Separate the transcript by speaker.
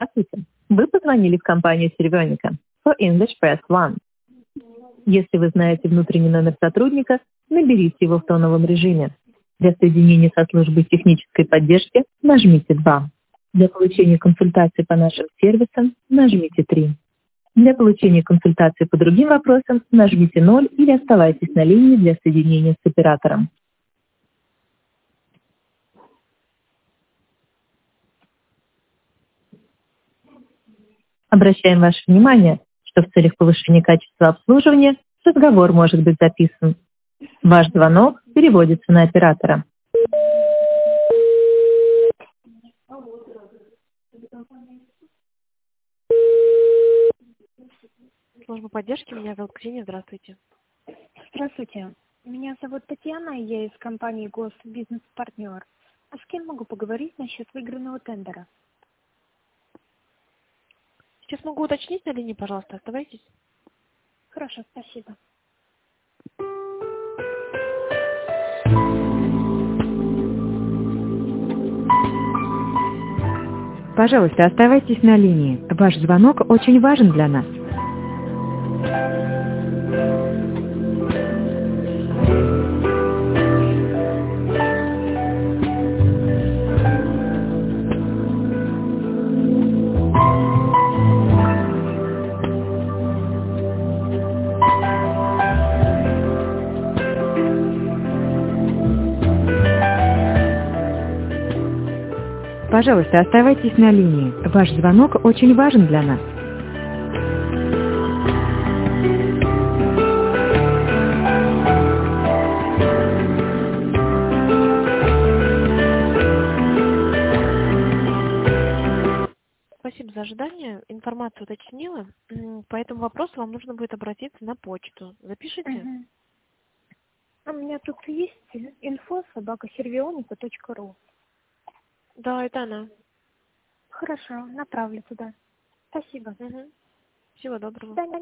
Speaker 1: Здравствуйте. Вы позвонили в компанию Cervenica. For English, press 1. Если вы знаете внутренний номер сотрудника, наберите его в тоновом режиме. Для соединения со службой технической поддержки нажмите 2. Для получения консультации по нашим сервисам нажмите 3. Для получения консультации по другим вопросам нажмите 0 или оставайтесь на линии для соединения с оператором. Обращаем ваше внимание, что в целях повышения качества обслуживания разговор может быть записан. Ваш звонок переводится на оператора.
Speaker 2: Служба поддержки, меня зовут Ксения, здравствуйте.
Speaker 3: Здравствуйте. Меня зовут Татьяна, я из компании Госбизнес-партнер. А с кем могу поговорить насчет выигранного тендера?
Speaker 2: Сейчас могу уточнить на линии, пожалуйста, оставайтесь.
Speaker 3: Хорошо, спасибо.
Speaker 4: Пожалуйста, оставайтесь на линии. Ваш звонок очень важен для нас. Пожалуйста, оставайтесь на линии. Ваш звонок очень важен для нас.
Speaker 2: Спасибо за ожидание. Информацию уточнила. По этому вопросу вам нужно будет обратиться на почту. Запишите.
Speaker 3: А у меня тут есть info@servionica.ru.
Speaker 2: Да, это она.
Speaker 3: Хорошо, направлю туда. Спасибо.
Speaker 2: Всего доброго.
Speaker 3: До свидания.